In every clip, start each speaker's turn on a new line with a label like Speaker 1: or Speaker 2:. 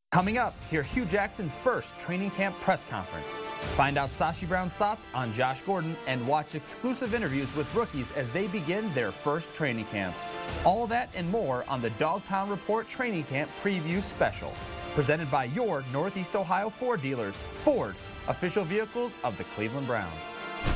Speaker 1: Coming up, hear Hugh Jackson's first training camp press conference. Find out Sashi Brown's thoughts on Josh Gordon and watch exclusive interviews with rookies as they begin their first training camp. All that and more on the Dog Pound Report Training Camp Preview Special. Presented by your Northeast Ohio Ford dealers. Ford, official vehicles of the Cleveland Browns.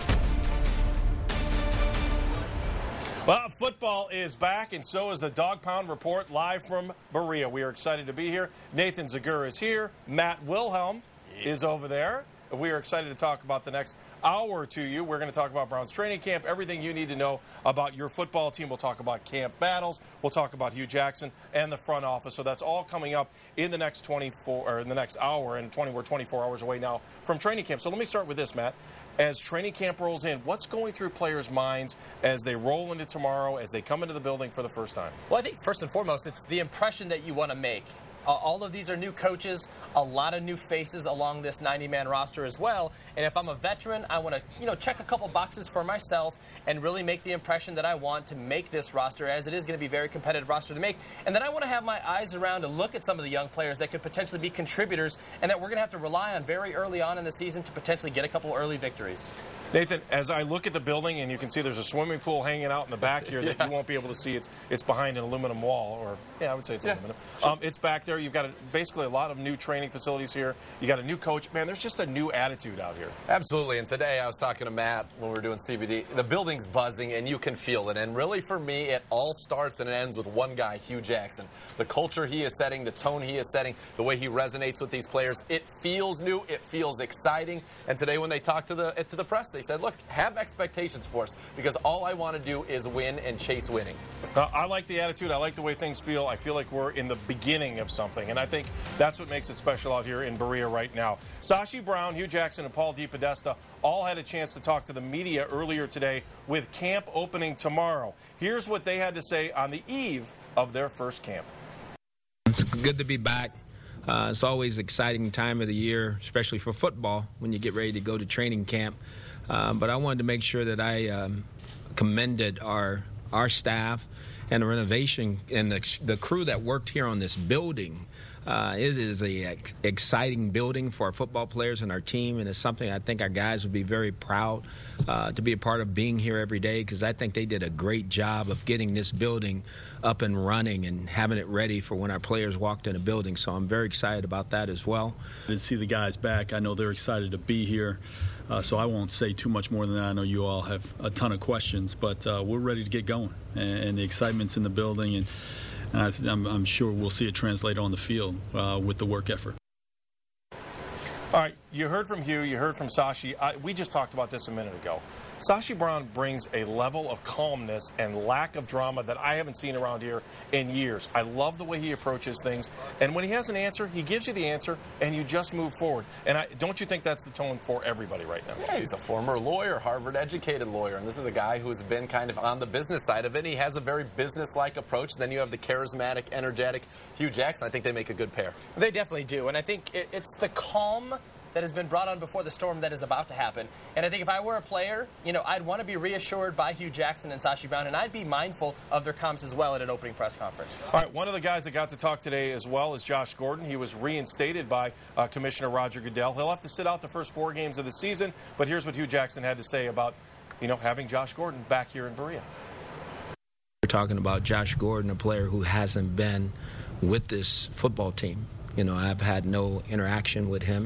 Speaker 2: Well, football is back, and so is the Dog Pound Report live from Berea. We are excited to be here. Nathan Zegura is here. Matt Wilhelm is over there. We are excited to talk about the next hour to you. We're going to talk about Browns training camp, everything you need to know about your football team. We'll talk about camp battles. We'll talk about Hugh Jackson and the front office. So that's all coming up in the next hour, and we're 24 hours away now from training camp. So let me start with this, Matt. As training camp rolls in, what's going through players' minds as they roll into tomorrow, as they come into the building for the first time?
Speaker 3: Well, I think first and foremost, it's the impression that you want to make. All of these are new coaches, a lot of new faces along this 90-man roster as well. And if I'm a veteran, I want to, check a couple boxes for myself and really make the impression that I want to make this roster, as it is going to be a very competitive roster to make. And then I want to have my eyes around and look at some of the young players that could potentially be contributors and that we're going to have to rely on very early on in the season to potentially get a couple early victories.
Speaker 2: Nathan, as I look at the building, and you can see there's a swimming pool hanging out in the back here that you won't be able to see. It's behind an aluminum wall, or I would say it's aluminum. Sure. It's back there. You've got basically a lot of new training facilities here. You got a new coach. Man, there's just a new attitude out here.
Speaker 4: Absolutely. And today I was talking to Matt when we were doing CBD. The building's buzzing, and you can feel it. And really, for me, it all starts and ends with one guy, Hugh Jackson. The culture he is setting, the tone he is setting, the way he resonates with these players. It feels new. It feels exciting. And today, when they talked to the press, they said, look, have expectations for us, because all I want to do is win and chase winning.
Speaker 2: I like the attitude. I like the way things feel. I feel like we're in the beginning of something, and I think that's what makes it special out here in Berea right now. Sashi Brown, Hugh Jackson, and Paul DePodesta all had a chance to talk to the media earlier today with camp opening tomorrow. Here's what they had to say on the eve of their first camp.
Speaker 5: It's good to be back. It's always an exciting time of the year, especially for football, when you get ready to go to training camp. But I wanted to make sure that I commended our staff and the renovation and the crew that worked here on this building. It is an exciting building for our football players and our team, and it's something I think our guys would be very proud to be a part of being here every day, because I think they did a great job of getting this building up and running and having it ready for when our players walked in the building. So I'm very excited about that as well.
Speaker 6: To see the guys back, I know they're excited to be here. So I won't say too much more than that. I know you all have a ton of questions, but we're ready to get going, and the excitement's in the building, and I'm sure we'll see it translate on the field with the work effort.
Speaker 2: All right, you heard from Hugh, you heard from Sashi. We just talked about this a minute ago. Sashi Brown brings a level of calmness and lack of drama that I haven't seen around here in years. I love the way he approaches things. And when he has an answer, he gives you the answer, and you just move forward. And don't you think that's the tone for everybody right now?
Speaker 4: Yeah, he's a former lawyer, Harvard-educated lawyer, and this is a guy who's been kind of on the business side of it. He has a very business-like approach. Then you have the charismatic, energetic Hugh Jackson. I think they make a good pair.
Speaker 3: They definitely do, and I think it's the calm that has been brought on before the storm that is about to happen. And I think if I were a player, I'd want to be reassured by Hugh Jackson and Sashi Brown, and I'd be mindful of their comments as well at an opening press conference.
Speaker 2: All right, one of the guys that got to talk today as well is Josh Gordon. He was reinstated by Commissioner Roger Goodell. He'll have to sit out the first 4 games of the season, but here's what Hugh Jackson had to say about, having Josh Gordon back here in Berea.
Speaker 5: We're talking about Josh Gordon, a player who hasn't been with this football team. I've had no interaction with him.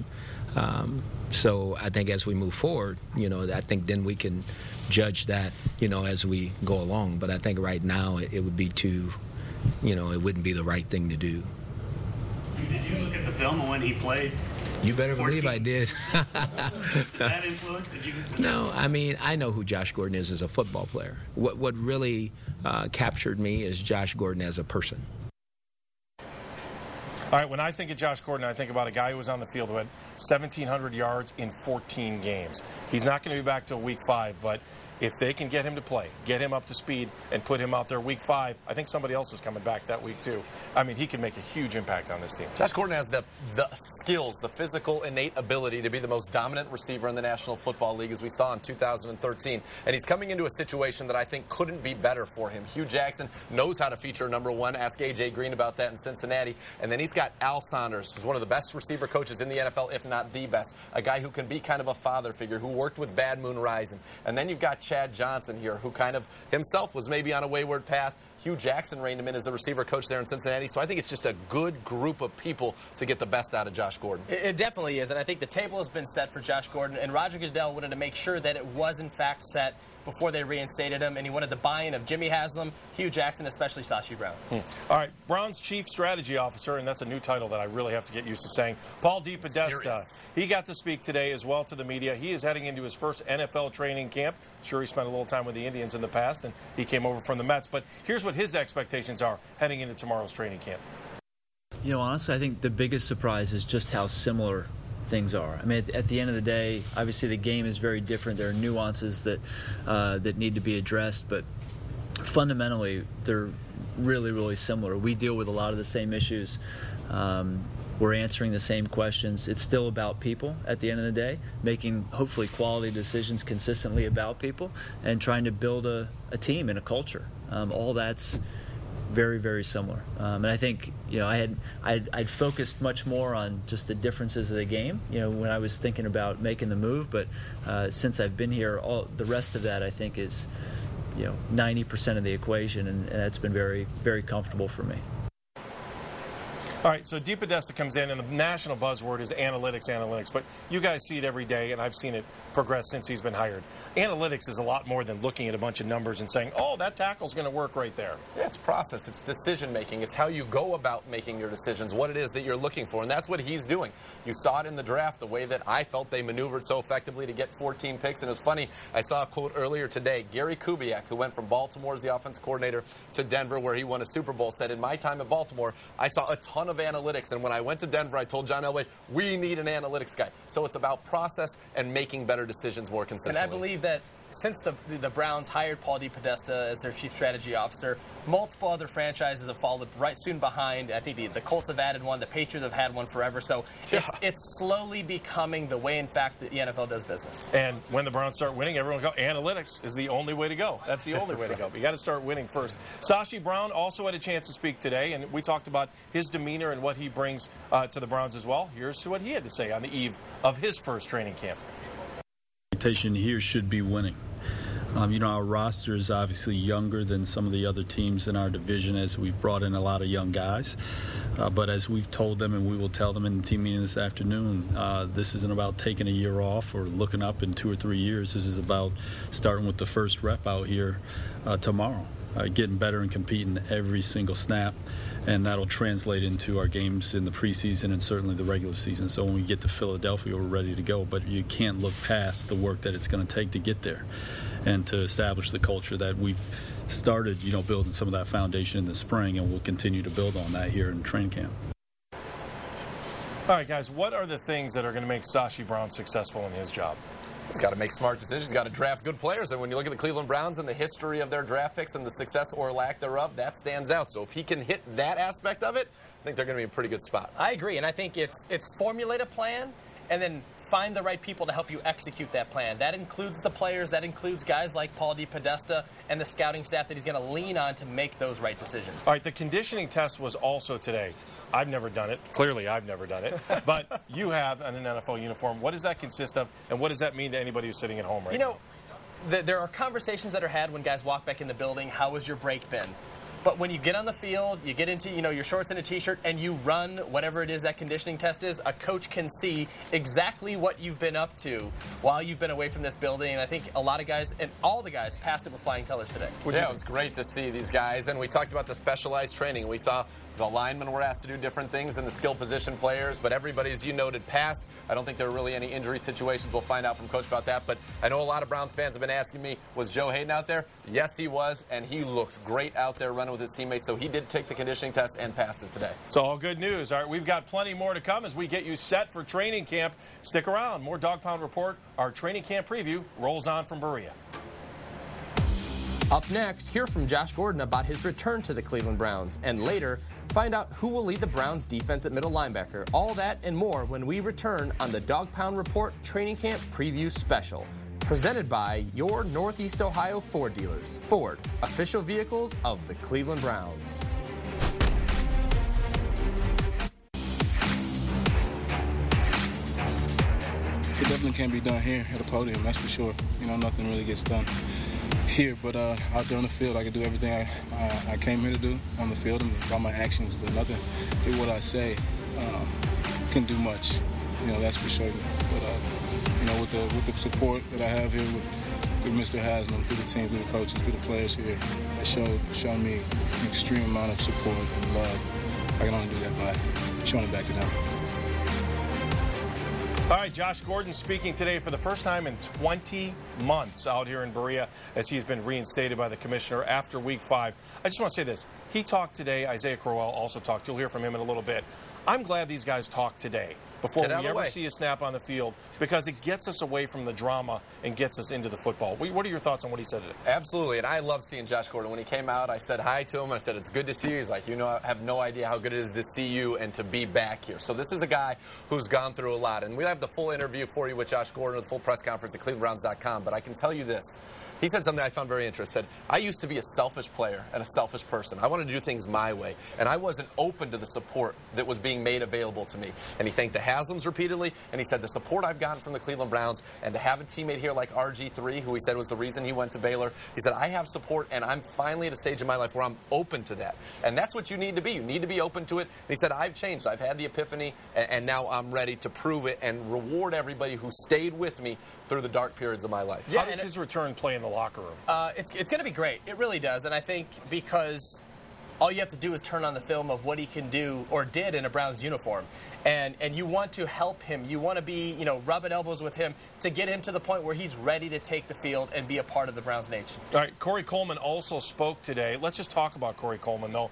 Speaker 5: So I think as we move forward, I think then we can judge that, as we go along. But I think right now it would be it wouldn't be the right thing to do.
Speaker 7: Did you look at the film of when he played?
Speaker 5: You better believe I did.
Speaker 7: Did that influence?
Speaker 5: No, I know who Josh Gordon is as a football player. What really captured me is Josh Gordon as a person.
Speaker 2: All right, when I think of Josh Gordon, I think about a guy who was on the field who had 1,700 yards in 14 games. He's not going to be back till week 5, but if they can get him to play, get him up to speed, and put him out there week 5, I think somebody else is coming back that week too. I mean, he can make a huge impact on this team.
Speaker 4: Josh Gordon has the skills, the physical, innate ability to be the most dominant receiver in the National Football League, as we saw in 2013. And he's coming into a situation that I think couldn't be better for him. Hugh Jackson knows how to feature number 1. Ask A.J. Green about that in Cincinnati. And then he's got Al Saunders, who's one of the best receiver coaches in the NFL, if not the best. A guy who can be kind of a father figure, who worked with Bad Moon Rising. And then you've got Chad Johnson here, who kind of himself was maybe on a wayward path. Hugh Jackson reined him in as the receiver coach there in Cincinnati. So I think it's just a good group of people to get the best out of Josh Gordon.
Speaker 3: It definitely is, and I think the table has been set for Josh Gordon, and Roger Goodell wanted to make sure that it was in fact set before they reinstated him, and he wanted the buy-in of Jimmy Haslam, Hugh Jackson, especially Sashi Brown.
Speaker 2: All right, Browns Chief Strategy Officer, and that's a new title that I really have to get used to saying, Paul DePodesta. He got to speak today as well to the media. He is heading into his first NFL training camp. Sure, he spent a little time with the Indians in the past, and he came over from the Mets, but here's what his expectations are heading into tomorrow's training camp.
Speaker 8: You know, honestly, I think the biggest surprise is just how similar things are. I mean, at the end of the day, obviously the game is very different. There are nuances that that need to be addressed, but fundamentally they're really, really similar. We deal with a lot of the same issues. We're answering the same questions. It's still about people at the end of the day, making hopefully quality decisions consistently about people and trying to build a team and a culture. All that's very, very similar. And I think, you know, I'd focused much more on just the differences of the game, you know, when I was thinking about making the move. But since I've been here, all the rest of that I think is, you know, 90% of the equation, and that's been very, very comfortable for me.
Speaker 2: All right, so DePodesta comes in, and the national buzzword is analytics, but you guys see it every day, and I've seen it progress since he's been hired. Analytics is a lot more than looking at a bunch of numbers and saying, oh, that tackle's going to work right there.
Speaker 4: Yeah, it's process. It's decision-making. It's how you go about making your decisions, what it is that you're looking for, and that's what he's doing. You saw it in the draft, the way that I felt they maneuvered so effectively to get 14 picks, and it was funny. I saw a quote earlier today. Gary Kubiak, who went from Baltimore as the offensive coordinator to Denver, where he won a Super Bowl, said, in my time at Baltimore, I saw a ton of analytics, and when I went to Denver, I told John Elway, we need an analytics guy. So it's about process and making better decisions more consistently.
Speaker 3: And I believe that since the Browns hired Paul DePodesta as their chief strategy officer, multiple other franchises have followed right soon behind. I think the Colts have added one, the Patriots have had one forever. So it's slowly becoming the way, in fact, that the NFL does business.
Speaker 2: And when the Browns start winning, everyone will go, analytics is the only way to go. That's the only way to go. But you got to start winning first. Sashi Brown also had a chance to speak today, and we talked about his demeanor and what he brings to the Browns as well. Here's what he had to say on the eve of his first training camp.
Speaker 6: Expectation here should be winning. You know, our roster is obviously younger than some of the other teams in our division, as we've brought in a lot of young guys. But as we've told them, and we will tell them in the team meeting this afternoon, this isn't about taking a year off or looking up in 2 or 3 years. This is about starting with the first rep out here tomorrow, getting better and competing every single snap. And that'll translate into our games in the preseason and certainly the regular season. So when we get to Philadelphia, we're ready to go. But you can't look past the work that it's going to take to get there and to establish the culture that we've started, you know, building some of that foundation in the spring, and we'll continue to build on that here in training camp.
Speaker 2: All right, guys, what are the things that are going to make Sashi Brown successful in his job?
Speaker 4: He's got to make smart decisions. He's got to draft good players. And when you look at the Cleveland Browns and the history of their draft picks and the success or lack thereof, that stands out. So if he can hit that aspect of it, I think they're going to be in a pretty good spot.
Speaker 3: I agree, and I think it's formulate a plan and then find the right people to help you execute that plan. That includes the players. That includes guys like Paul DePodesta and the scouting staff that he's going to lean on to make those right decisions.
Speaker 2: All right, the conditioning test was also today. I've never done it. Clearly, I've never done it. But you have in an NFL uniform. What does that consist of, and what does that mean to anybody who's sitting at home right now?
Speaker 3: You know, there are conversations that are had when guys walk back in the building. How has your break been? But when you get on the field, you get into, you know, your shorts and a T-shirt, and you run whatever it is that conditioning test is, a coach can see exactly what you've been up to while you've been away from this building. And I think a lot of guys, and all the guys, passed it with flying colors today.
Speaker 4: Yeah, it was great to see these guys. And we talked about the specialized training. We saw the linemen were asked to do different things than the skill position players, but everybody, as you noted, passed. I don't think there were really any injury situations. We'll find out from Coach about that. But I know a lot of Browns fans have been asking me, was Joe Hayden out there? Yes, he was, and he looked great out there running with his teammates. So he did take the conditioning test and passed it today.
Speaker 2: It's all good news. All right, we've got plenty more to come as we get you set for training camp. Stick around. More Dog Pound Report. Our training camp preview rolls on from Berea.
Speaker 3: Up next, hear from Josh Gordon about his return to the Cleveland Browns. And later, find out who will lead the Browns defense at middle linebacker. All that and more when we return on the Dog Pound Report Training Camp Preview Special. Presented by your Northeast Ohio Ford dealers. Ford, official vehicles of the Cleveland Browns.
Speaker 9: It definitely can't be done here at the podium, that's for sure. You know, nothing really gets done here, but out there on the field, I can do everything I came here to do on the field and by my actions, but nothing through what I say can do much. You know, that's for sure. But you know, with the support that I have here through Mr. Haslam, through the team, through the coaches, through the players here, that shown me an extreme amount of support and love. I can only do that by showing it back to them.
Speaker 2: All right, Josh Gordon speaking today for the first time in 20 months out here in Berea as he's been reinstated by the commissioner after Week 5. I just want to say this. He talked today. Isaiah Crowell also talked. You'll hear from him in a little bit. I'm glad these guys talked today before we ever see a snap on the field, because it gets us away from the drama and gets us into the football. What are your thoughts on what he said today?
Speaker 4: Absolutely, and I love seeing Josh Gordon. When he came out, I said hi to him. I said, it's good to see you. He's like, you know, I have no idea how good it is to see you and to be back here. So this is a guy who's gone through a lot, and we'll have the full interview for you with Josh Gordon, the full press conference at clevelandbrowns.com, but I can tell you this. He said something I found very interesting. I used to be a selfish player and a selfish person. I wanted to do things my way, and I wasn't open to the support that was being made available to me. And he thanked the Haslams repeatedly, and he said the support I've gotten from the Cleveland Browns, and to have a teammate here like RG3, who he said was the reason he went to Baylor, he said, I have support, and I'm finally at a stage in my life where I'm open to that. And that's what you need to be. You need to be open to it. And he said, I've changed. I've had the epiphany, and now I'm ready to prove it and reward everybody who stayed with me through the dark periods of my life.
Speaker 2: How does his return play in the locker room?
Speaker 3: It's going to be great. It really does. And I think because all you have to do is turn on the film of what he can do or did in a Browns uniform. And you want to help him. You want to be, you know, rubbing elbows with him to get him to the point where he's ready to take the field and be a part of the Browns nation.
Speaker 2: All right, Corey Coleman also spoke today. Let's just talk about Corey Coleman, though.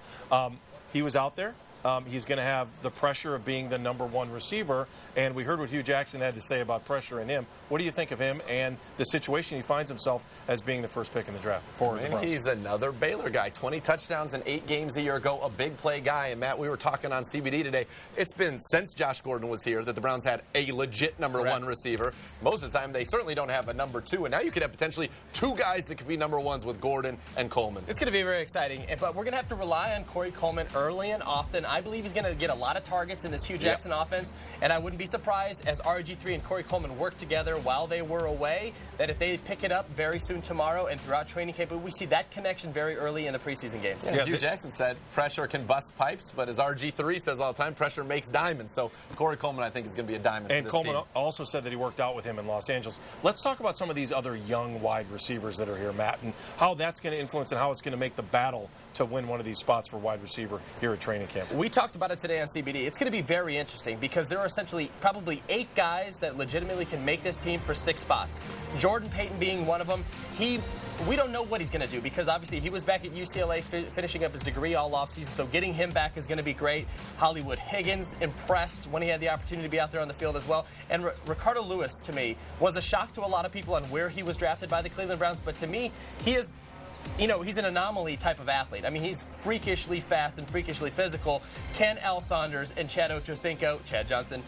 Speaker 2: He was out there. He's going to have the pressure of being the #1 receiver, and we heard what Hugh Jackson had to say about pressure in him. What do you think of him and the situation he finds himself as being the first pick in the draft for the Browns?
Speaker 4: He's another Baylor guy. 20 touchdowns in 8 games a year ago, a big play guy. And, Matt, we were talking on CBD today. It's been since Josh Gordon was here that the Browns had a legit #1 receiver. Most of the time, they certainly don't have a #2, and now you could have potentially 2 guys that could be #1s with Gordon and Coleman.
Speaker 3: It's going to be very exciting, but we're going to have to rely on Corey Coleman early and often. I believe he's going to get a lot of targets in this Hugh Jackson offense, and I wouldn't be surprised as RG3 and Corey Coleman work together while they were away, that if they pick it up very soon tomorrow and throughout training camp, we see that connection very early in the preseason games.
Speaker 4: Yeah, Hugh Jackson said pressure can bust pipes, but as RG3 says all the time, pressure makes diamonds. So Corey Coleman, I think, is going to be a diamond.
Speaker 2: And Coleman also said that he worked out with him in Los Angeles. Let's talk about some of these other young wide receivers that are here, Matt, and how that's going to influence and how it's going to make the battle to win one of these spots for wide receiver here at training camp.
Speaker 3: We talked about it today on CBD. It's going to be very interesting because there are essentially probably 8 guys that legitimately can make this team for 6 spots. Jordan Payton being one of them. We don't know what he's going to do because obviously he was back at UCLA finishing up his degree all offseason, so getting him back is going to be great. Hollywood Higgins impressed when he had the opportunity to be out there on the field as well. And Ricardo Lewis, to me, was a shock to a lot of people on where he was drafted by the Cleveland Browns, but to me, he is... You know, he's an anomaly type of athlete. I mean, he's freakishly fast and freakishly physical. Can Al Saunders and Chad Ochocinco, Chad Johnson,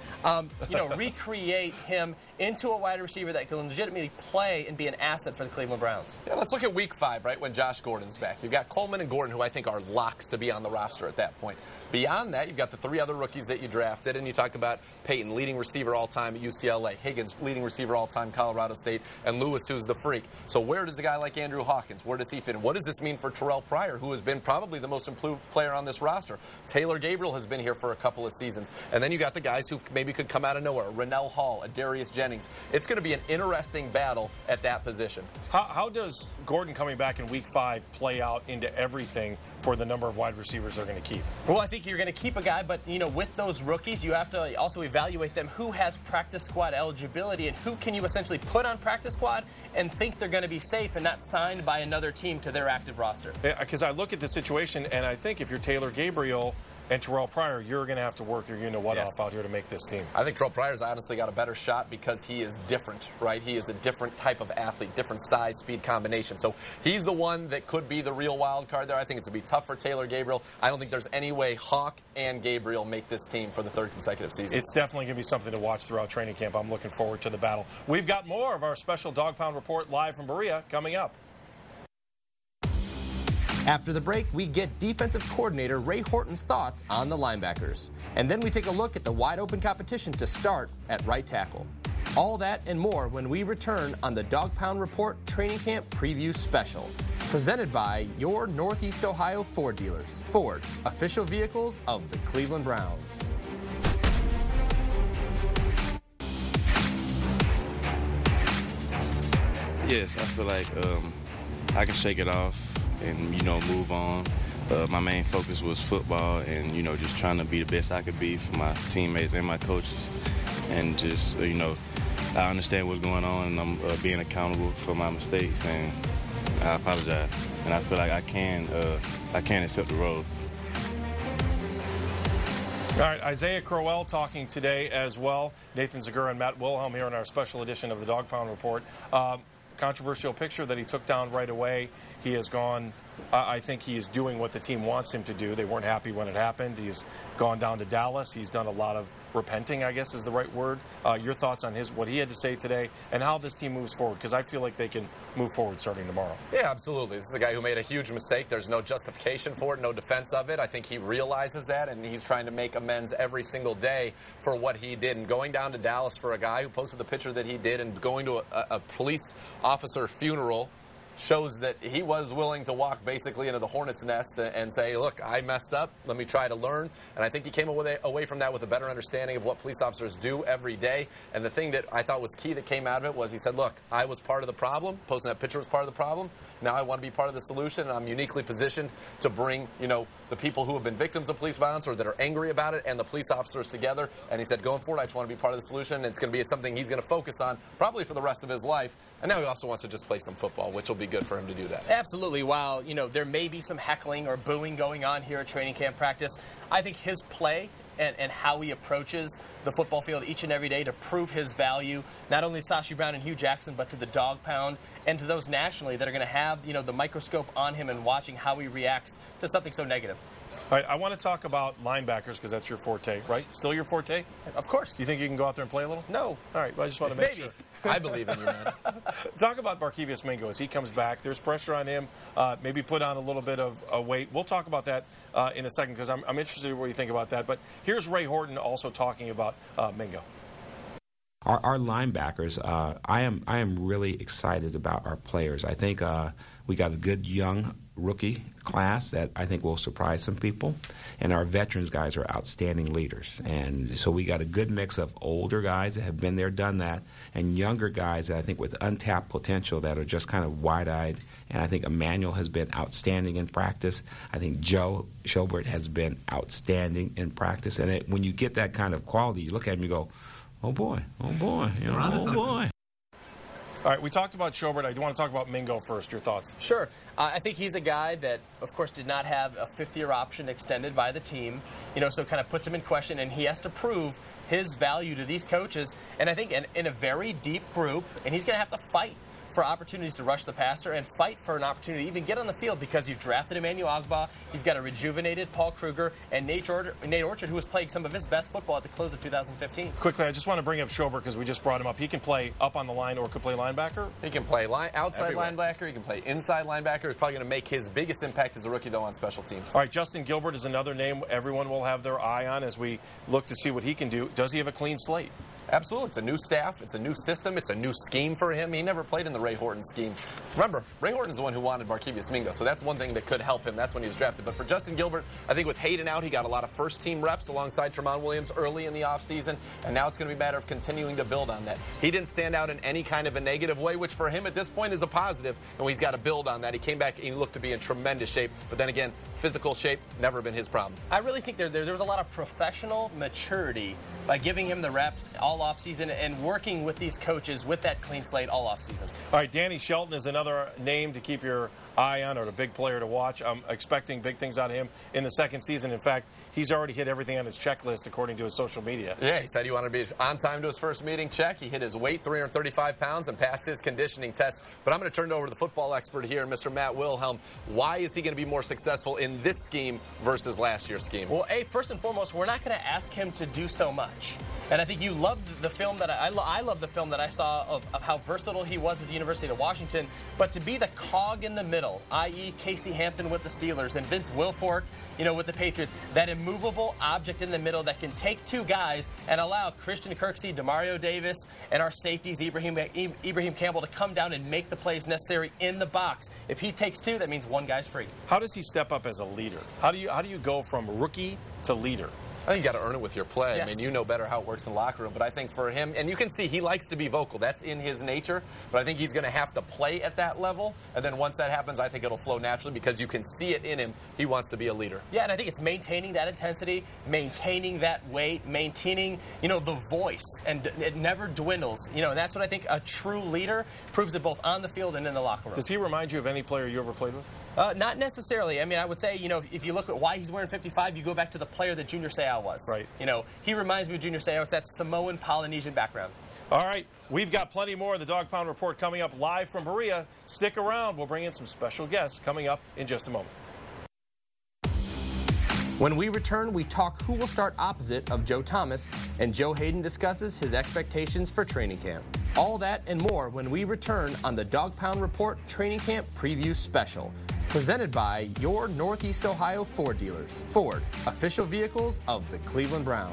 Speaker 3: recreate him into a wide receiver that can legitimately play and be an asset for the Cleveland Browns?
Speaker 4: Yeah, let's look at Week 5, right, when Josh Gordon's back. You've got Coleman and Gordon, who I think are locks to be on the roster at that point. Beyond that, you've got the 3 other rookies that you drafted, and you talk about Peyton, leading receiver all-time at UCLA, Higgins, leading receiver all-time Colorado State, and Lewis, who's the freak. So where does a guy like Andrew Hawkins, where does he fit in? What does this mean for Terrell Pryor, who has been probably the most improved player on this roster? Taylor Gabriel has been here for a couple of seasons. And then you got the guys who maybe could come out of nowhere, Rennell Hall, Darius Jennings. It's going to be an interesting battle at that position.
Speaker 2: How does Gordon coming back in Week 5 play out into everything for the number of wide receivers they're going to keep?
Speaker 3: Well, I think you're going to keep a guy, but, you know, with those rookies, you have to also evaluate them. Who has practice squad eligibility and who can you essentially put on practice squad and think they're going to be safe and not signed by another team to their active roster?
Speaker 2: Because I look at the situation, and I think if you're Taylor Gabriel, And Terrell Pryor, you're going to have to work your you-know-what
Speaker 4: Yes.
Speaker 2: off out here to make this team.
Speaker 4: I think Terrell Pryor's honestly got a better shot because he is different, right? He is a different type of athlete, different size, speed combination. So he's the one that could be the real wild card there. I think it's going to be tough for Taylor Gabriel. I don't think there's any way Hawk and Gabriel make this team for the third consecutive season.
Speaker 2: It's definitely going to be something to watch throughout training camp. I'm looking forward to the battle. We've got more of our special Dog Pound Report live from Berea coming up.
Speaker 3: After the break, we get defensive coordinator Ray Horton's thoughts on the linebackers. And then we take a look at the wide open competition to start at right tackle. All that and more when we return on the Dog Pound Report Training Camp Preview Special. Presented by your Northeast Ohio Ford dealers. Ford, official vehicles of the Cleveland Browns.
Speaker 10: Yes, I feel like I can shake it off and, move on. My main focus was football and, just trying to be the best I could be for my teammates and my coaches. And just, I understand what's going on and I'm being accountable for my mistakes and I apologize. And I feel like I can accept the role.
Speaker 2: All right, Isaiah Crowell talking today as well. Nathan Zegura and Matt Wilhelm here in our special edition of the Dog Pound Report. Controversial picture that he took down right away. He has gone, I think he is doing what the team wants him to do. They weren't happy when it happened. He's gone down to Dallas. He's done a lot of repenting, I guess is the right word. Your thoughts on what he had to say today and how this team moves forward, because I feel like they can move forward starting tomorrow.
Speaker 4: Yeah, absolutely. This is a guy who made a huge mistake. There's no justification for it, no defense of it. I think he realizes that, and he's trying to make amends every single day for what he did. And going down to Dallas for a guy who posted the picture that he did and going to a police officer funeral shows that he was willing to walk basically into the hornet's nest and say, look, I messed up. Let me try to learn. And I think he came away from that with a better understanding of what police officers do every day. And the thing that I thought was key that came out of it was he said, look, I was part of the problem. Posting that picture was part of the problem. Now I want to be part of the solution, and I'm uniquely positioned to bring, the people who have been victims of police violence or that are angry about it and the police officers together. And he said, going forward, I just want to be part of the solution. And it's going to be something he's going to focus on probably for the rest of his life. And now he also wants to just play some football, which will be good for him to do that.
Speaker 3: Absolutely. While, there may be some heckling or booing going on here at training camp practice, I think his play and how he approaches the football field each and every day to prove his value, not only to Sashi Brown and Hugh Jackson, but to the Dog Pound and to those nationally that are going to have, the microscope on him and watching how he reacts to something so negative.
Speaker 2: All right, I want to talk about linebackers because that's your forte, right? Still your forte?
Speaker 3: Of course.
Speaker 2: Do you think you can go out there and play a little?
Speaker 3: No.
Speaker 2: All right, well, I just want to make sure.
Speaker 4: I believe in you, man.
Speaker 2: Talk about Barkevious Mingo as he comes back. There's pressure on him, maybe put on a little bit of weight. We'll talk about that in a second because I'm interested in what you think about that. But here's Ray Horton also talking about Mingo.
Speaker 11: Our linebackers, I am really excited about our players. I think we got a good young rookie class that I think will surprise some people, and our veterans guys are outstanding leaders. And so we got a good mix of older guys that have been there, done that, and younger guys that I think with untapped potential that are just kind of wide-eyed. And I think Emmanuel has been outstanding in practice. I think Joe Schobert has been outstanding in practice. And when you get that kind of quality, you look at him and you go, oh boy, oh boy, oh boy.
Speaker 2: All right, we talked about Schobert. I do want to talk about Mingo first. Your thoughts?
Speaker 3: Sure. I think he's a guy that, of course, did not have a fifth-year option extended by the team, so it kind of puts him in question, and he has to prove his value to these coaches. And I think in a very deep group, and he's going to have to fight for opportunities to rush the passer and fight for an opportunity to even get on the field because you've drafted Emmanuel Ogbah, you've got a rejuvenated Paul Kruger, and Nate Orchard, who was playing some of his best football at the close of 2015.
Speaker 2: Quickly, I just want to bring up Schobert because we just brought him up. He can play up on the line or could play linebacker.
Speaker 4: He can play outside linebacker. He can play inside linebacker. He's probably going to make his biggest impact as a rookie, though, on special teams.
Speaker 2: All right, Justin Gilbert is another name everyone will have their eye on as we look to see what he can do. Does he have a clean slate?
Speaker 4: Absolutely. It's a new staff. It's a new system. It's a new scheme for him. He never played in the Ray Horton scheme. Remember, Ray Horton's the one who wanted Barkevious Mingo, so that's one thing that could help him. That's when he was drafted. But for Justin Gilbert, I think with Hayden out, he got a lot of first-team reps alongside Tramon Williams early in the offseason, and now it's going to be a matter of continuing to build on that. He didn't stand out in any kind of a negative way, which for him at this point is a positive, and he's got to build on that. He came back and he looked to be in tremendous shape, but then again, physical shape, never been his problem.
Speaker 3: I really think there was a lot of professional maturity by giving him the reps all all offseason and working with these coaches with that clean slate all offseason.
Speaker 2: All right, Danny Shelton is another name to keep your eye on, or a big player to watch. I'm expecting big things out of him in the second season. In fact, he's already hit everything on his checklist according to his social media.
Speaker 4: Yeah, he said he wanted to be on time to his first meeting. Check. He hit his weight, 335 pounds, and passed his conditioning test. But I'm going to turn it over to the football expert here, Mr. Matt Wilhelm. Why is he going to be more successful in this scheme versus last year's scheme?
Speaker 3: Well, first and foremost, we're not going to ask him to do so much. And I think you loved the film that I love the film that I saw of how versatile he was at the University of Washington. But to be the cog in the middle, i.e. Casey Hampton with the Steelers and Vince Wilfork, with the Patriots, that immovable object in the middle that can take two guys and allow Christian Kirksey, Demario Davis, and our safeties, Ibrahim Campbell, to come down and make the plays necessary in the box. If he takes two, that means one guy's free.
Speaker 2: How does he step up as a leader? How do you go from rookie to leader?
Speaker 4: I think you got to earn it with your play.
Speaker 3: Yes.
Speaker 4: I mean, you know better how it works in the locker room. But I think for him, and you can see he likes to be vocal. That's in his nature. But I think he's going to have to play at that level. And then once that happens, I think it'll flow naturally because you can see it in him. He wants to be a leader.
Speaker 3: Yeah, and I think it's maintaining that intensity, maintaining that weight, maintaining, the voice. And it never dwindles. And that's what I think a true leader proves it both on the field and in the locker room.
Speaker 2: Does he remind you of any player you ever played with?
Speaker 3: Not necessarily. I mean, I would say, if you look at why he's wearing 55, you go back to the player that Junior Seau was.
Speaker 2: Right.
Speaker 3: He reminds me of Junior Seau. It's that Samoan Polynesian background.
Speaker 2: All right, we've got plenty more of the Dog Pound Report coming up live from Berea. Stick around. We'll bring in some special guests coming up in just a moment.
Speaker 3: When we return, we talk who will start opposite of Joe Thomas, and Joe Hayden discusses his expectations for training camp. All that and more when we return on the Dog Pound Report Training Camp Preview Special, presented by your Northeast Ohio Ford dealers. Ford, official vehicles of the Cleveland Browns.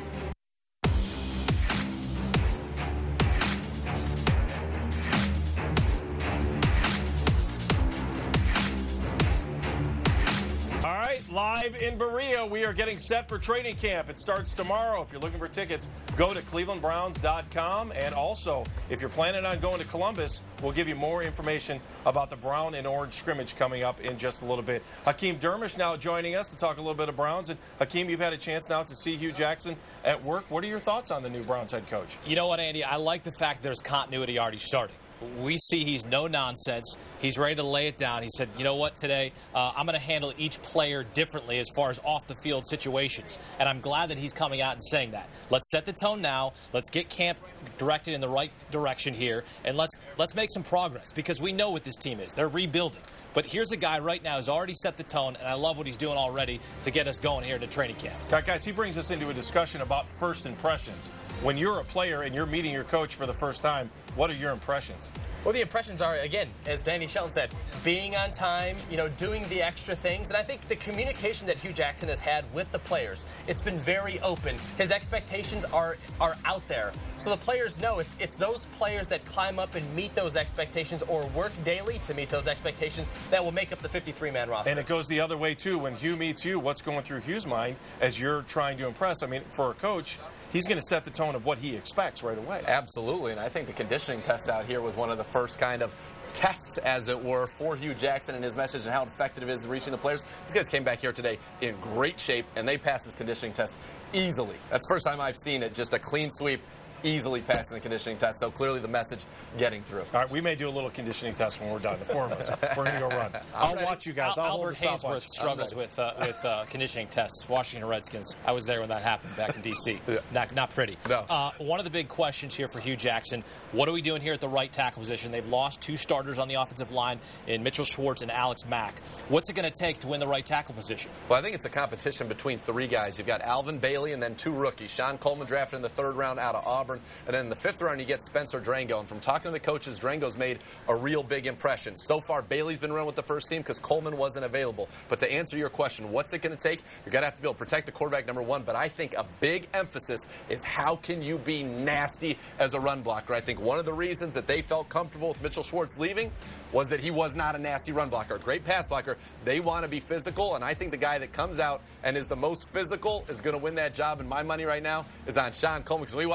Speaker 2: Live in Berea, we are getting set for training camp. It starts tomorrow. If you're looking for tickets, go to clevelandbrowns.com. And also, if you're planning on going to Columbus, we'll give you more information about the brown and orange scrimmage coming up in just a little bit. Hakeem Dermish now joining us to talk a little bit of Browns. And Hakeem, you've had a chance now to see Hugh Jackson at work. What are your thoughts on the new Browns head coach?
Speaker 12: You know what, Andy? I like the fact there's continuity already starting. We see he's no nonsense. He's ready to lay it down. He said, you know what, today I'm going to handle each player differently as far as off-the-field situations. And I'm glad that he's coming out and saying that. Let's set the tone now. Let's get camp directed in the right direction here. And let's make some progress because we know what this team is. They're rebuilding. But here's a guy right now who's already set the tone, and I love what he's doing already to get us going here to training camp.
Speaker 2: All right, guys, he brings us into a discussion about first impressions. When you're a player and you're meeting your coach for the first time, what are your impressions?
Speaker 3: Well, the impressions are, again, as Danny Shelton said, being on time, doing the extra things. And I think the communication that Hugh Jackson has had with the players, it's been very open. His expectations are out there. So the players know it's those players that climb up and meet those expectations or work daily to meet those expectations that will make up the 53-man roster.
Speaker 2: And it goes the other way, too. When Hugh meets you, what's going through Hugh's mind as you're trying to impress? I mean, for a coach, he's going to set the tone of what he expects right away.
Speaker 4: Absolutely, and I think the conditioning test out here was one of the first kind of tests, as it were, for Hugh Jackson and his message and how effective it is in reaching the players. These guys came back here today in great shape, and they passed this conditioning test easily. That's the first time I've seen it, just a clean sweep, easily passing the conditioning test. So clearly the message getting through.
Speaker 2: All right, we may do a little conditioning test when we're done. The four of us. We're going to go run. I'll watch you guys.
Speaker 12: Albert Haynesworth struggles with conditioning tests. Washington Redskins. I was there when that happened back in D.C. Yeah. Not pretty.
Speaker 4: No.
Speaker 12: One of the big questions here for Hugh Jackson, what are we doing here at the right tackle position? They've lost two starters on the offensive line in Mitchell Schwartz and Alex Mack. What's it going to take to win the right tackle position?
Speaker 4: Well, I think it's a competition between three guys. You've got Alvin Bailey and then two rookies. Sean Coleman drafted in the 3rd round out of Auburn. And then in the 5th round, you get Spencer Drango. And from talking to the coaches, Drango's made a real big impression. So far, Bailey's been running with the first team because Coleman wasn't available. But to answer your question, what's it going to take? You're going to have to be able to protect the quarterback, number one. But I think a big emphasis is how can you be nasty as a run blocker. I think one of the reasons that they felt comfortable with Mitchell Schwartz leaving was that he was not a nasty run blocker. A great pass blocker. They want to be physical, and I think the guy that comes out and is the most physical is going to win that job. And my money right now is on Sean Coleman because when he walks around,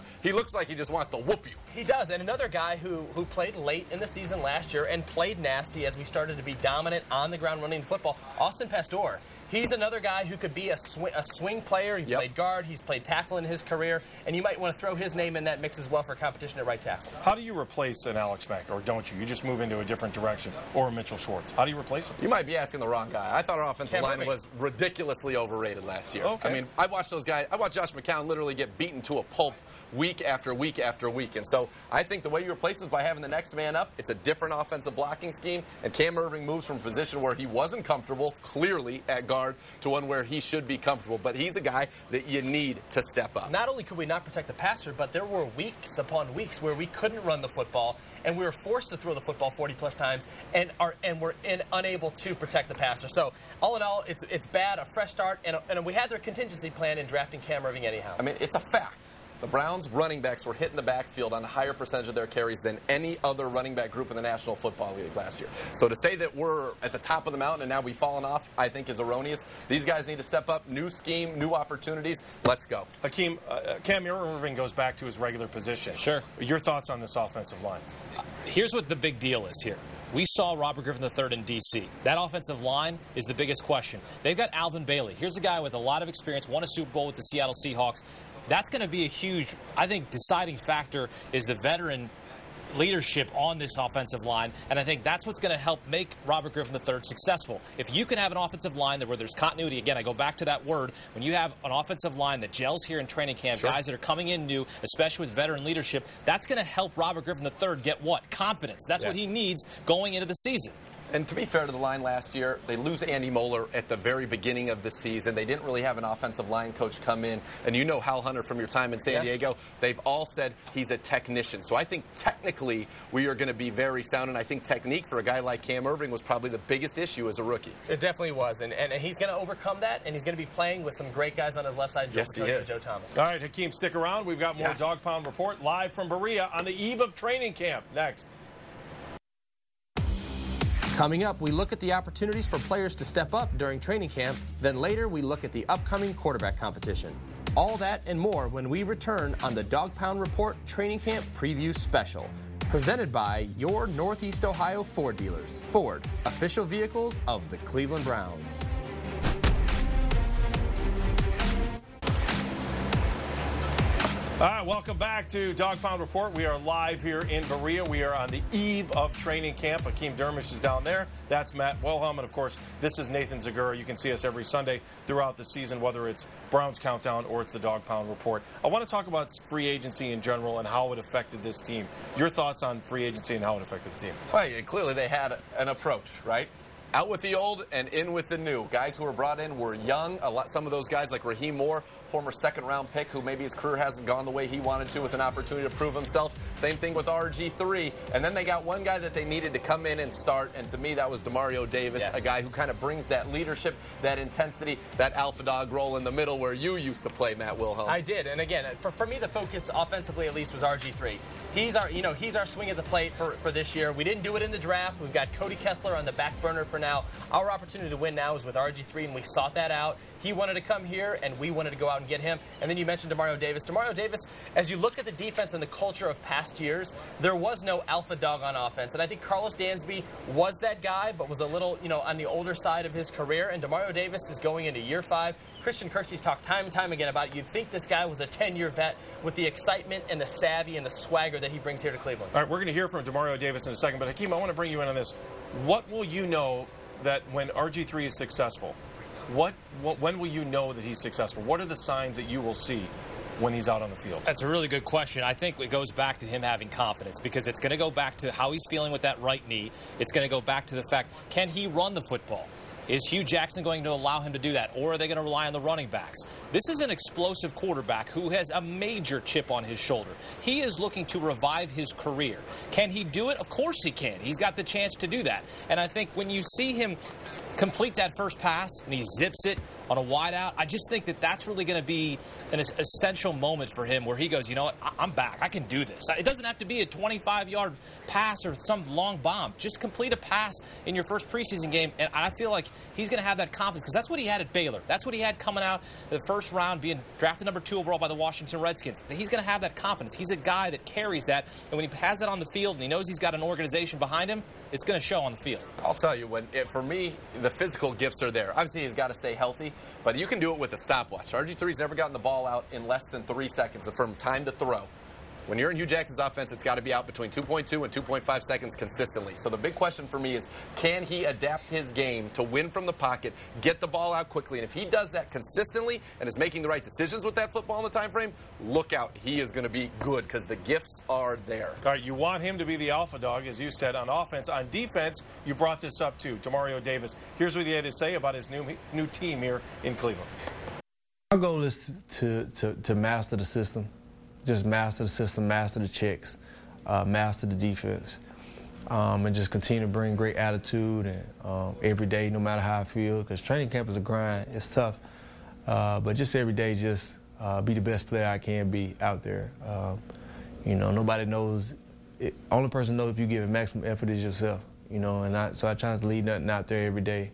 Speaker 4: he looks like he just wants to whoop you.
Speaker 3: He does. And another guy who played late in the season last year and played nasty as we started to be dominant on the ground running the football, Austin Pastore. He's another guy who could be a swing player. He played guard. He's played tackle in his career. And you might want to throw his name in that mix as well for competition at right tackle.
Speaker 2: How do you replace an Alex Mack, or don't you? You just move into a different direction, or a Mitchell Schwartz. How do you replace him?
Speaker 4: You might be asking the wrong guy. I thought our offensive line was ridiculously overrated last year.
Speaker 2: Okay.
Speaker 4: I mean, I watched those guys. I watched Josh McCown literally get beaten to a pulp week after week after week. And so I think the way you replace him is by having the next man up. It's a different offensive blocking scheme. And Cam Erving moves from a position where he wasn't comfortable, clearly, at guard, to one where he should be comfortable. But he's a guy that you need to step up.
Speaker 3: Not only could we not protect the passer, but there were weeks upon weeks where we couldn't run the football, and we were forced to throw the football 40-plus times, and were unable to protect the passer. So all in all, it's bad, a fresh start, and we had their contingency plan in drafting Cam Erving anyhow.
Speaker 4: I mean, it's a fact. The Browns running backs were hitting the backfield on a higher percentage of their carries than any other running back group in the National Football League last year. So to say that we're at the top of the mountain and now we've fallen off, I think is erroneous. These guys need to step up. New scheme, new opportunities. Let's go.
Speaker 2: Hakeem, Cam Erving goes back to his regular position.
Speaker 12: Sure.
Speaker 2: Your thoughts on this offensive line?
Speaker 12: Here's what the big deal is here. We saw Robert Griffin III in D.C. That offensive line is the biggest question. They've got Alvin Bailey. Here's a guy with a lot of experience, won a Super Bowl with the Seattle Seahawks. That's going to be a huge, I think, deciding factor is the veteran leadership on this offensive line, and I think that's what's going to help make Robert Griffin III successful. If you can have an offensive line where there's continuity, again, I go back to that word, when you have an offensive line that gels here in training camp, guys that are coming in new, especially with veteran leadership, that's going to help Robert Griffin III get what? Confidence. That's what he needs going into the season.
Speaker 4: And to be fair to the line last year, they lose Andy Moeller at the very beginning of the season. They didn't really have an offensive line coach come in. And you know Hal Hunter from your time in San Diego. They've all said he's a technician. So I think technically we are going to be very sound. And I think technique for a guy like Cam Erving was probably the biggest issue as a rookie.
Speaker 3: It definitely was. And he's going to overcome that. And he's going to be playing with some great guys on his left side.
Speaker 4: Yes, he is.
Speaker 3: Joe Thomas.
Speaker 2: All right, Hakeem, stick around. We've got more Dog Pound Report live from Berea on the eve of training camp. Next.
Speaker 3: Coming up, we look at the opportunities for players to step up during training camp. Then later, we look at the upcoming quarterback competition. All that and more when we return on the Dog Pound Report Training Camp Preview Special. Presented by your Northeast Ohio Ford dealers. Ford, official vehicles of the Cleveland Browns.
Speaker 2: All right, welcome back to Dog Pound Report. We are live here in Berea. We are on the eve of training camp. Hakeem Dermish is down there. That's Matt Wilhelm. And, of course, this is Nathan Zegura. You can see us every Sunday throughout the season, whether it's Browns Countdown or it's the Dog Pound Report. I want to talk about free agency in general and how it affected this team. Your thoughts on free agency and how it affected the team?
Speaker 4: Well, clearly they had an approach, right? Out with the old and in with the new. Guys who were brought in were young. Some of those guys like Raheem Moore, former second-round pick who maybe his career hasn't gone the way he wanted to with an opportunity to prove himself. Same thing with RG3. And then they got one guy that they needed to come in and start, and to me that was Demario Davis, a guy who kind of brings that leadership, that intensity, that alpha dog role in the middle where you used to play, Matt Wilhelm.
Speaker 3: I did, and again, for me the focus offensively at least was RG3. He's our swing at the plate for this year. We didn't do it in the draft. We've got Cody Kessler on the back burner for now. Our opportunity to win now is with RG3, and we sought that out. He wanted to come here, and we wanted to go out and get him. And then you mentioned Demario Davis. Demario Davis, as you look at the defense and the culture of past years, there was no alpha dog on offense. And I think Carlos Dansby was that guy, but was a little, on the older side of his career. And Demario Davis is going into year 5. Christian Kirksey's talked time and time again about you'd think this guy was a 10-year vet with the excitement and the savvy and the swagger that he brings here to Cleveland.
Speaker 2: All right, we're going to hear from Demario Davis in a second. But, Hakeem, I want to bring you in on this. What will you know that when RG3 is successful, when will you know that he's successful? What are the signs that you will see when he's out on the field?
Speaker 12: That's a really good question. I think it goes back to him having confidence because it's going to go back to how he's feeling with that right knee. It's going to go back to the fact, can he run the football? Is Hugh Jackson going to allow him to do that, or are they going to rely on the running backs? This is an explosive quarterback who has a major chip on his shoulder. He is looking to revive his career. Can he do it? Of course he can. He's got the chance to do that. And I think when you see him complete that first pass and he zips it on a wide out. I just think that that's really going to be an essential moment for him where he goes, you know what, I'm back. I can do this. It doesn't have to be a 25-yard pass or some long bomb. Just complete a pass in your first preseason game, and I feel like he's going to have that confidence because that's what he had at Baylor. That's what he had coming out the first round, being drafted number 2 overall by the Washington Redskins. He's going to have that confidence. He's a guy that carries that, and when he has it on the field and he knows he's got an organization behind him, it's going to show on the field.
Speaker 4: I'll tell you, for me, the physical gifts are there. Obviously, he's got to stay healthy, but you can do it with a stopwatch. RG3's never gotten the ball out in less than 3 seconds from time to throw. When you're in Hugh Jackson's offense, it's got to be out between 2.2 and 2.5 seconds consistently. So the big question for me is, can he adapt his game to win from the pocket, get the ball out quickly? And if he does that consistently and is making the right decisions with that football in the time frame, look out. He is going to be good because the gifts are there.
Speaker 2: All right, you want him to be the alpha dog, as you said, on offense. On defense, you brought this up too, Demario Davis. Here's what he had to say about his new team here in Cleveland.
Speaker 13: Our goal is to master the system. Just master the system, master the checks, master the defense, and just continue to bring great attitude and every day, no matter how I feel, because training camp is a grind. It's tough, but just every day, just be the best player I can be out there. You know, nobody knows. Only person knows if you give it maximum effort is yourself. You know, and so I try not to leave nothing out there every day.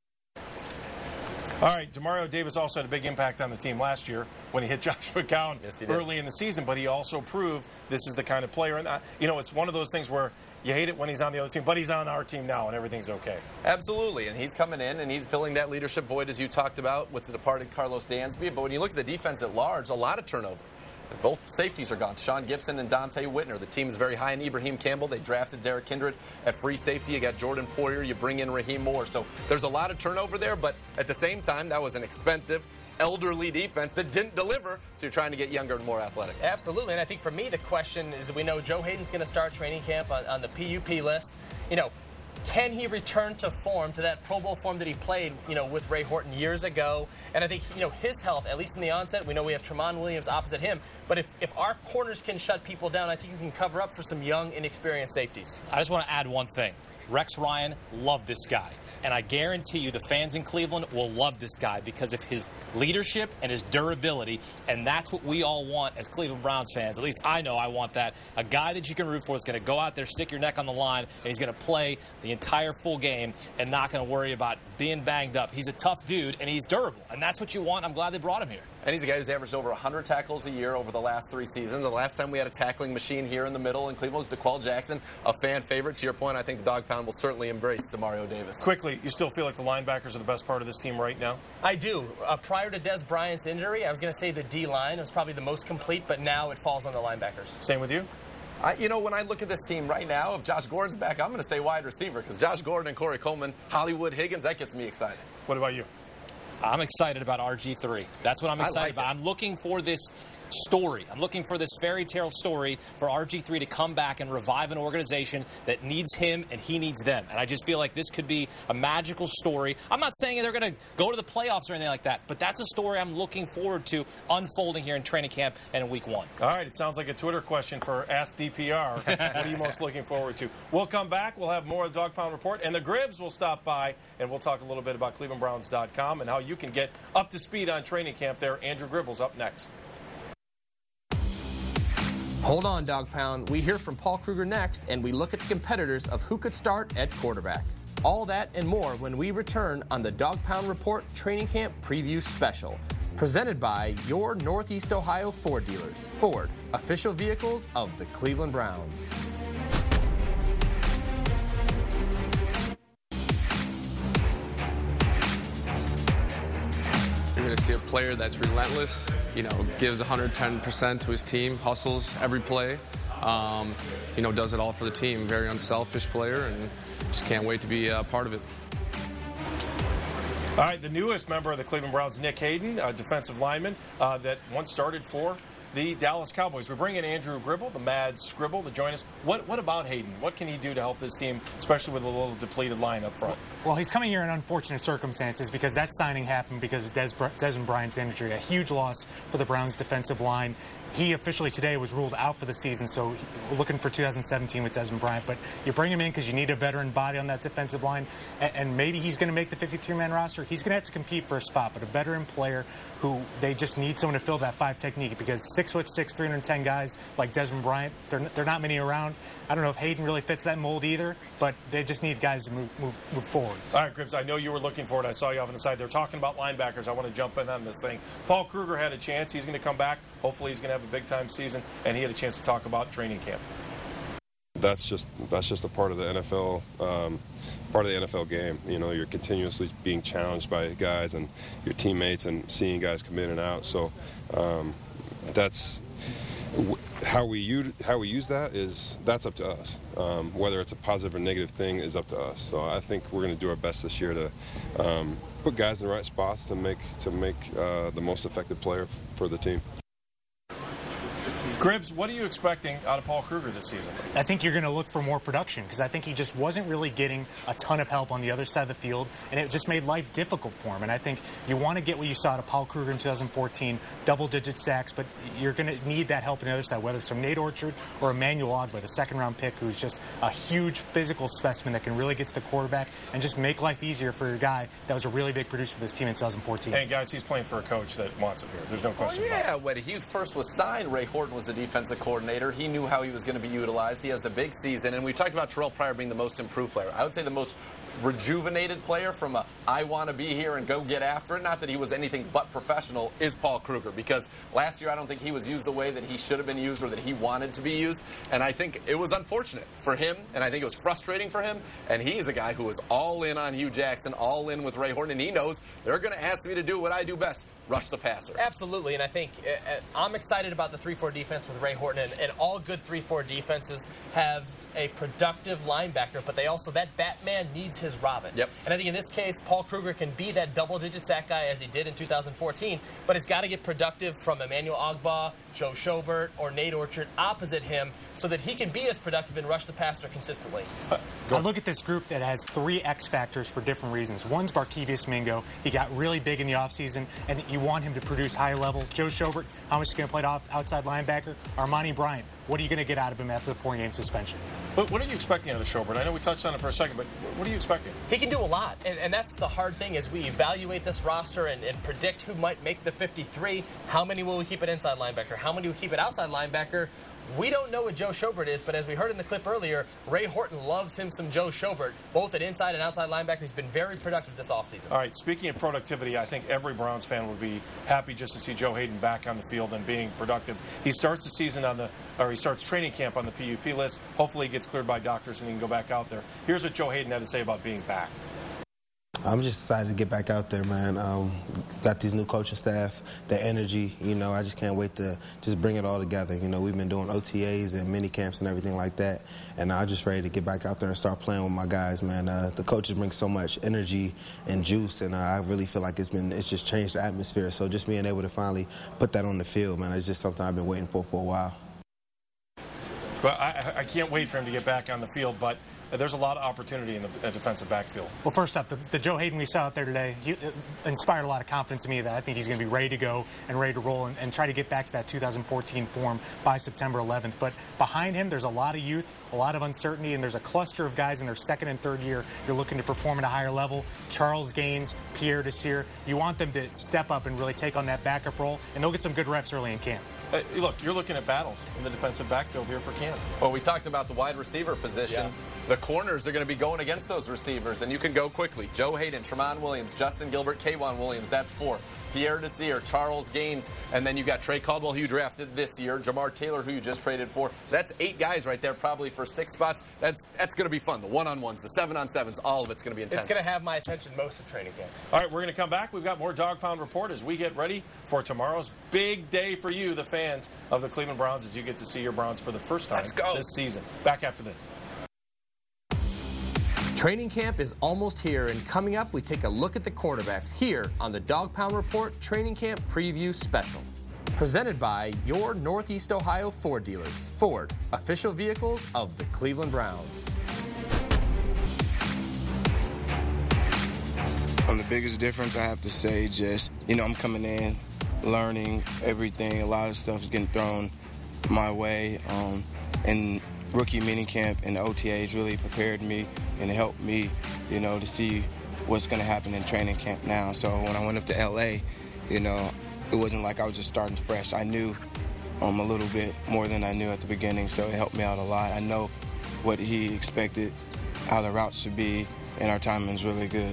Speaker 2: All right, Demario Davis also had a big impact on the team last year when he hit Josh McCown early in the season, but he also proved this is the kind of player. And, you know, it's one of those things where you hate it when he's on the other team, but he's on our team now and everything's okay.
Speaker 4: Absolutely, and he's coming in and he's filling that leadership void, as you talked about, with the departed Carlos Dansby. But when you look at the defense at large, a lot of turnover. Both safeties are gone, Sean Gibson and Dante Whitner. The team is very high in Ibrahim Campbell. They drafted Derek Kindred at free safety. You got Jordan Poyer. You bring in Raheem Moore. So there's a lot of turnover there, but at the same time, that was an expensive, elderly defense that didn't deliver, so you're trying to get younger and more athletic.
Speaker 3: Absolutely, and I think for me, the question is, we know Joe Hayden's going to start training camp on the PUP list. You know, can he return to form, to that Pro Bowl form that he played, you know, with Ray Horton years ago? And I think, you know, his health, at least in the onset, we know we have Tramon Williams opposite him, but if our corners can shut people down, I think you can cover up for some young, inexperienced safeties.
Speaker 12: I just want to add one thing. Rex Ryan, love this guy. And I guarantee you the fans in Cleveland will love this guy because of his leadership and his durability, and that's what we all want as Cleveland Browns fans. At least I know I want that. A guy that you can root for is going to go out there, stick your neck on the line, and he's going to play the entire full game and not going to worry about being banged up. He's a tough dude, and he's durable, and that's what you want. I'm glad they brought him here.
Speaker 4: And he's a guy who's averaged over 100 tackles a year over the last 3 seasons. The last time we had a tackling machine here in the middle in Cleveland was DeQuell Jackson, a fan favorite. To your point, I think the Dog Pound will certainly embrace Demario Davis.
Speaker 2: Quickly, you still feel like the linebackers are the best part of this team right now?
Speaker 3: I do. Prior to Dez Bryant's injury, I was going to say the D-line was probably the most complete, but now it falls on the linebackers.
Speaker 2: Same with you?
Speaker 4: You know, when I look at this team right now, if Josh Gordon's back, I'm going to say wide receiver because Josh Gordon and Corey Coleman, Hollywood Higgins, that gets me excited.
Speaker 2: What about you?
Speaker 12: I'm excited about RG3. That's what I'm excited about. I'm looking for this story. I'm looking for this fairy tale story for RG3 to come back and revive an organization that needs him and he needs them. And I just feel like this could be a magical story. I'm not saying they're going to go to the playoffs or anything like that, but that's a story I'm looking forward to unfolding here in training camp and in week 1.
Speaker 2: All right, it sounds like a Twitter question for Ask DPR. What are you most looking forward to? We'll come back. We'll have more of the Dog Pound Report, and the Gribbs will stop by, and we'll talk a little bit about ClevelandBrowns.com and how you can get up to speed on training camp there. Andrew Gribble's up next.
Speaker 3: Hold on, Dog Pound. We hear from Paul Kruger next, and we look at the competitors of who could start at quarterback. All that and more when we return on the Dog Pound Report Training Camp Preview Special, presented by your Northeast Ohio Ford dealers. Ford, official vehicles of the Cleveland Browns.
Speaker 14: You're going to see a player that's relentless, you know, gives 110% to his team, hustles every play, you know, does it all for the team. Very unselfish player, and just can't wait to be a part of it.
Speaker 2: All right, the newest member of the Cleveland Browns, Nick Hayden, a defensive lineman that once started for the Dallas Cowboys. We bring in Andrew Gribble, the Mad Scribble, to join us. What about Hayden? What can he do to help this team, especially with a little depleted line up front?
Speaker 15: Well, he's coming here in unfortunate circumstances because that signing happened because of Dez Bryant's injury, a huge loss for the Browns defensive line. he officially today was ruled out for the season, so we're looking for 2017 with Desmond Bryant. But you bring him in because you need a veteran body on that defensive line, and maybe he's going to make the 53-man roster. He's going to have to compete for a spot, but a veteran player who they just need someone to fill that 5 technique, because 6'6", 310 guys like Desmond Bryant, they're not many around. I don't know if Hayden really fits that mold either, but they just need guys to move forward.
Speaker 2: All right, Gribbs, I know you were looking for it. I saw you off on the side. They're talking about linebackers. I want to jump in on this thing. Paul Kruger had a chance. He's going to come back. Hopefully he's going to have a big-time season, and he had a chance to talk about training camp.
Speaker 16: That's just a part of the NFL game. You know, you're continuously being challenged by guys and your teammates and seeing guys come in and out. So that's how we use that. That's up to us. Whether it's a positive or negative thing is up to us. So I think we're going to do our best this year to put guys in the right spots to make the most effective player for the team.
Speaker 2: Gribbs, what are you expecting out of Paul Kruger this season?
Speaker 15: I think you're going to look for more production, because I think he just wasn't really getting a ton of help on the other side of the field, and it just made life difficult for him. And I think you want to get what you saw out of Paul Kruger in 2014, double-digit sacks, but you're going to need that help on the other side, whether it's from Nate Orchard or Emmanuel Ogbah, the second-round pick, who's just a huge physical specimen that can really get to the quarterback and just make life easier for your guy that was a really big producer for this team in 2014.
Speaker 2: Hey, guys, he's playing for a coach that wants him here. There's no question about it.
Speaker 4: Yeah, when he first was signed, Ray Horton was the defensive coordinator. He knew how he was going to be utilized. He has the big season, and we talked about Terrell Pryor being the most improved player. I would say the most rejuvenated player from a I want to be here and go get after it, not that he was anything but professional, is Paul Kruger, because last year I don't think he was used the way that he should have been used or that he wanted to be used, and I think it was unfortunate for him, and I think it was frustrating for him, and he is a guy who was all in on Hugh Jackson, all in with Ray Horton, and he knows they're going to ask me to do what I do best, rush the passer.
Speaker 3: Absolutely, and I think I'm excited about the 3-4 defense with Ray Horton, and all good 3-4 defenses have a productive linebacker, but that Batman needs his Robin.
Speaker 4: Yep.
Speaker 3: And I think in this case, Paul Kruger can be that double-digit sack guy as he did in 2014, but he's got to get productive from Emmanuel Ogbah, Joe Schobert, or Nate Orchard opposite him so that he can be as productive and rush the passer consistently.
Speaker 15: I look at this group that has 3 X factors for different reasons. One's Barkevious Mingo. He got really big in the offseason, and you want him to produce higher level. Joe Schobert, how much is he going to play outside linebacker? Armani Bryant, what are you going to get out of him after the 4-game suspension?
Speaker 2: But what are you expecting out of Schobert? I know we touched on it for a second, but what are you expecting?
Speaker 3: He can do a lot, and that's the hard thing as we evaluate this roster and predict who might make the 53. How many will we keep at inside linebacker? How many will we keep at outside linebacker? We don't know what Joe Schobert is, but as we heard in the clip earlier, Ray Horton loves him some Joe Schobert, both at inside and outside linebacker. He's been very productive this offseason.
Speaker 2: All right, speaking of productivity, I think every Browns fan would be happy just to see Joe Hayden back on the field and being productive. He starts the season he starts training camp on the PUP list. Hopefully he gets cleared by doctors and he can go back out there. Here's what Joe Hayden had to say about being back.
Speaker 17: I'm just excited to get back out there, man. Got these new coaching staff, the energy, I just can't wait to just bring it all together. We've been doing OTAs and mini camps and everything like that, and I'm just ready to get back out there and start playing with my guys, man. The coaches bring so much energy and juice, and I really feel like it's just changed the atmosphere. So just being able to finally put that on the field, man, it's just something I've been waiting for a while.
Speaker 2: But I can't wait for him to get back on the field, but there's a lot of opportunity in the defensive backfield.
Speaker 15: Well, first up, the Joe Hayden we saw out there today, he inspired a lot of confidence in me that I think he's going to be ready to go and ready to roll and try to get back to that 2014 form by September 11th. But behind him, there's a lot of youth, a lot of uncertainty, and there's a cluster of guys in their second and third year you're looking to perform at a higher level. Charles Gaines, Pierre Desir, you want them to step up and really take on that backup role, and they'll get some good reps early in camp.
Speaker 2: Look, you're looking at battles in the defensive backfield here for camp.
Speaker 4: Well, we talked about the wide receiver position. Yeah. The corners are going to be going against those receivers, and you can go quickly. Joe Hayden, Tramon Williams, Justin Gilbert, K'Wan Williams, that's 4. Pierre Desir, Charles Gaines, and then you got Trey Caldwell, who you drafted this year, Jamar Taylor, who you just traded for. That's 8 guys right there, probably for 6 spots. That's going to be fun. The 1-on-1s, the 7-on-7s, all of it's going to be intense.
Speaker 3: It's going to have my attention most of training camp.
Speaker 2: All right, we're going to come back. We've got more Dog Pound Report as we get ready for tomorrow's big day for you, the fans of the Cleveland Browns, as you get to see your Browns for the first time this season. Back after this.
Speaker 3: Training camp is almost here, and coming up, we take a look at the quarterbacks here on the Dog Pound Report Training Camp Preview Special. Presented by your Northeast Ohio Ford dealers. Ford, official vehicles of the Cleveland Browns.
Speaker 18: The biggest difference, I have to say, just, I'm coming in learning everything. A lot of stuff is getting thrown my way. And rookie minicamp and the OTAs really prepared me and helped me, you know, to see what's going to happen in training camp now. So when I went up to LA, you know, it wasn't like I was just starting fresh. I knew a little bit more than I knew at the beginning, so it helped me out a lot. I know what he expected, how the routes should be, and our timing is really good.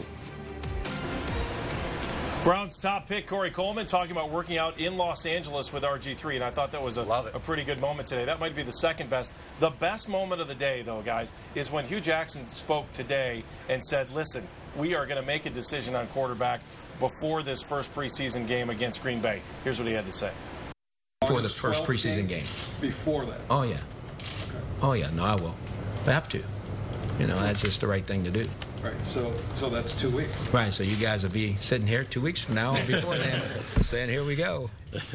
Speaker 2: Browns top pick Corey Coleman talking about working out in Los Angeles with RG3, and I thought that was a pretty good moment today. That might be the second best. The best moment of the day, though, guys, is when Hugh Jackson spoke today and said, listen, we are going to make a decision on quarterback before this first preseason game against Green Bay. Here's what he had to say.
Speaker 5: Before the first preseason game.
Speaker 19: Before that?
Speaker 5: Oh, yeah. Oh, yeah. No, I will. I have to. You know, that's just the right thing to do.
Speaker 19: Right, so that's 2 weeks.
Speaker 5: Right, so you guys will be sitting here 2 weeks from now or before then saying, here we go.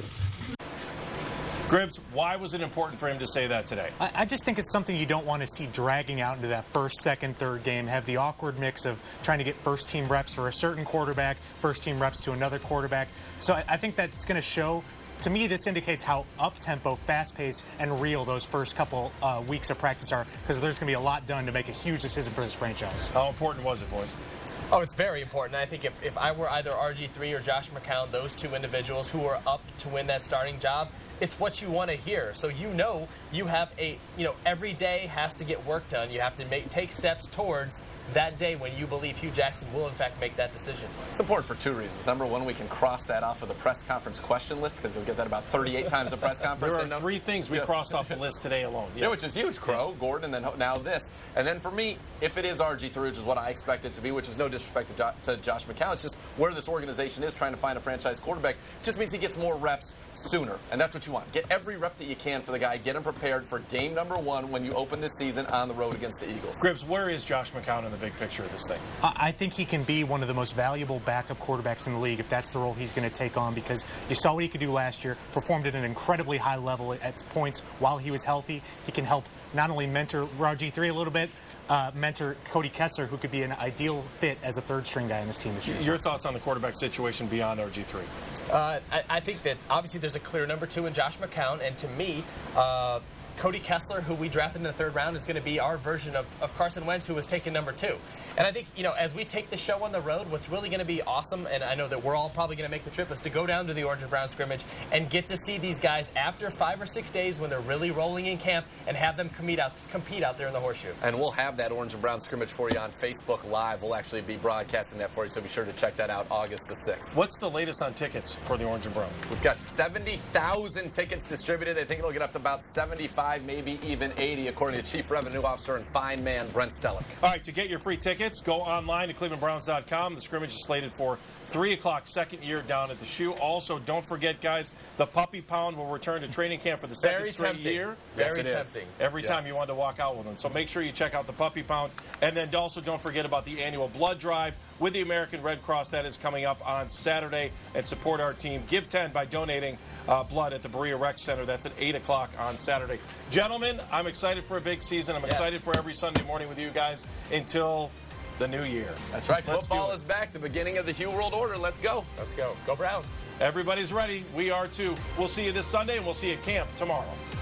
Speaker 2: Gribbs, why was it important for him to say that today?
Speaker 15: I just think it's something you don't want to see dragging out into that first, second, third game, have the awkward mix of trying to get first-team reps for a certain quarterback, first-team reps to another quarterback. So I think that's going to show. To me, this indicates how up-tempo, fast-paced, and real those first couple weeks of practice are, because there's going to be a lot done to make a huge decision for this franchise.
Speaker 2: How important was it, boys?
Speaker 3: Oh, it's very important. I think if I were either RG3 or Josh McCown, those two individuals who are up to win that starting job, it's what you want to hear. So you know you have every day has to get work done. You have to take steps towards that day when you believe Hugh Jackson will, in fact, make that decision.
Speaker 4: It's important for two reasons. Number one, we can cross that off of the press conference question list because we'll get that about 38 times a press conference.
Speaker 2: There are three things we crossed off the list today alone.
Speaker 4: Yeah, which is huge. Crow, Gordon, and then now this. And then for me, if it is RG3, which is what I expect it to be, which is no disrespect to Josh McCown, it's just where this organization is trying to find a franchise quarterback, it just means he gets more reps sooner. And that's what you want. Get every rep that you can for the guy. Get him prepared for game number one when you open this season on the road against the Eagles.
Speaker 2: Gribbs, where is Josh McCown in the big picture of this thing?
Speaker 15: I think he can be one of the most valuable backup quarterbacks in the league if that's the role he's going to take on, because you saw what he could do last year, performed at an incredibly high level at points while he was healthy. He can help not only mentor RG3 a little bit, mentor Cody Kessler, who could be an ideal fit as a third-string guy in this team this year.
Speaker 2: Your thoughts on the quarterback situation beyond RG3?
Speaker 3: I think that obviously there's a clear number two in Josh McCown, and to me, Cody Kessler, who we drafted in the third round, is going to be our version of Carson Wentz, who was taken number two. And I think, as we take the show on the road, what's really going to be awesome, and I know that we're all probably going to make the trip, is to go down to the Orange and Brown scrimmage and get to see these guys after 5 or 6 days when they're really rolling in camp and have them compete out there in the horseshoe.
Speaker 4: And we'll have that Orange and Brown scrimmage for you on Facebook Live. We'll actually be broadcasting that for you, so be sure to check that out August the 6th.
Speaker 2: What's the latest on tickets for the Orange and Brown?
Speaker 4: We've got 70,000 tickets distributed. I think it'll get up to about 75, maybe even 80, according to Chief Revenue Officer and fine man Brent Stellick.
Speaker 2: All right, to get your free tickets, go online to clevelandbrowns.com. The scrimmage is slated for 3 o'clock, second year down at the Shoe. Also, don't forget, guys, the Puppy Pound will return to training camp for the second straight year.
Speaker 3: Very tempting.
Speaker 2: Every time you want to walk out with them. So make sure you check out the Puppy Pound. And then also don't forget about the annual blood drive with the American Red Cross. That is coming up on Saturday. And support our team. Give 10 by donating blood at the Berea Rec Center. That's at 8 o'clock on Saturday. Gentlemen, I'm excited for a big season. I'm excited for every Sunday morning with you guys until the new year.
Speaker 4: That's right. Football is back. The beginning of the Hugh World Order. Let's go.
Speaker 3: Let's go. Go Browns.
Speaker 2: Everybody's ready. We are too. We'll see you this Sunday, and we'll see you at camp tomorrow.